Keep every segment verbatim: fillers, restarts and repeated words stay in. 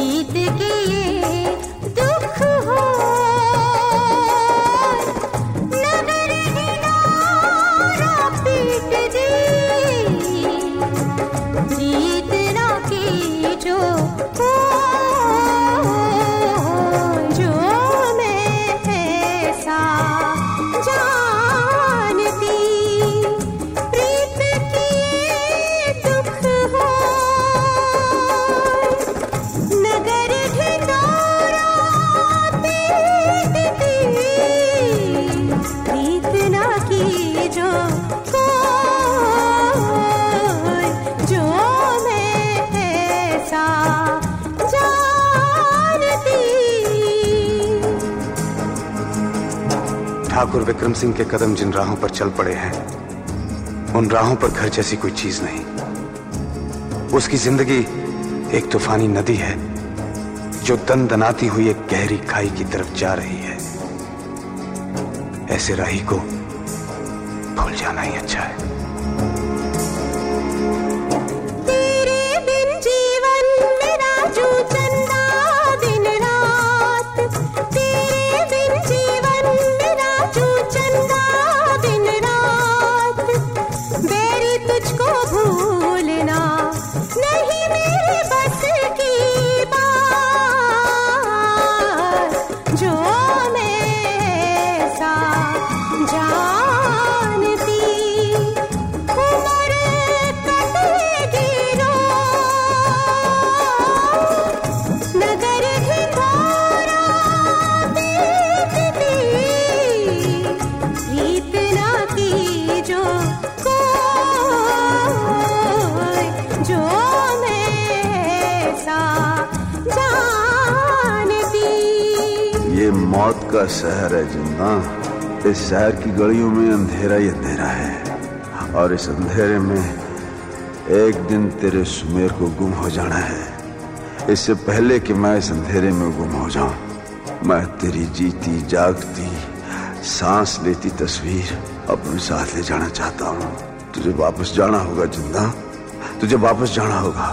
ठाकुर विक्रम सिंह के कदम जिन राहों पर चल पड़े हैं, उन राहों पर घर जैसी कोई चीज नहीं। उसकी जिंदगी एक तूफानी नदी है जो दनदनाती हुई एक गहरी खाई की तरफ जा रही है। ऐसे राही को भूल जाना ही अच्छा है। मौत का शहर है जिंदा। इस शहर की गलियों में अंधेरा ही अंधेरा है और इस अंधेरे में एक दिन तेरे सुमेर को गुम हो जाना है। इससे पहले कि मैं इस अंधेरे में गुम हो जाऊं, मैं तेरी जीती जागती सांस लेती तस्वीर अपने साथ ले जाना चाहता हूं। तुझे वापस जाना होगा जिंदा, तुझे वापस जाना होगा।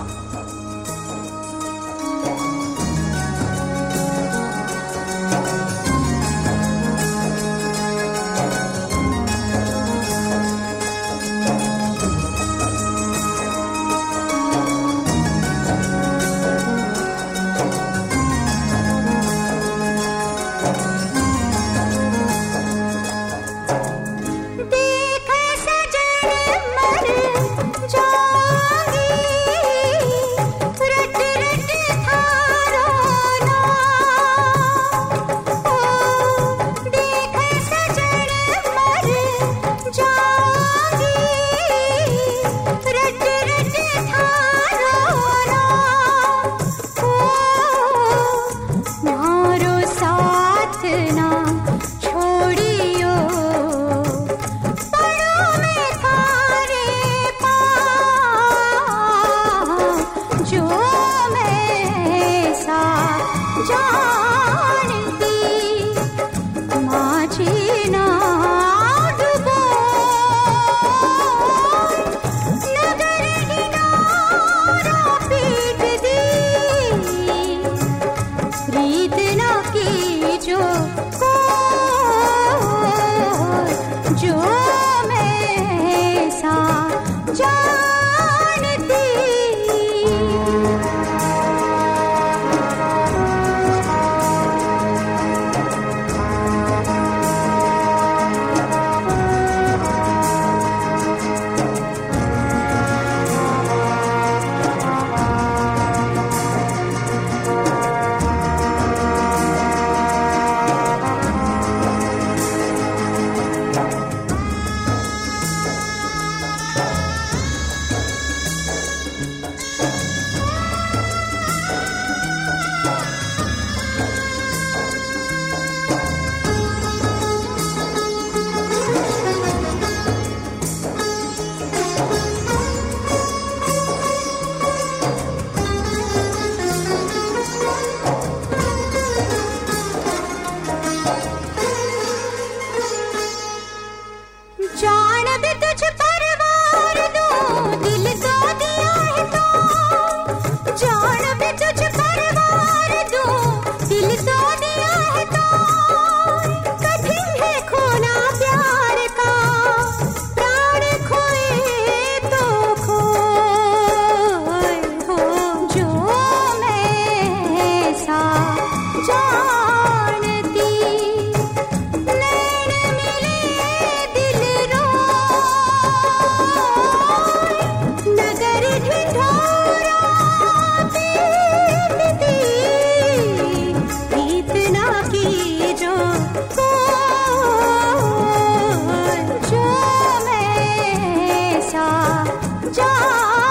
जा जा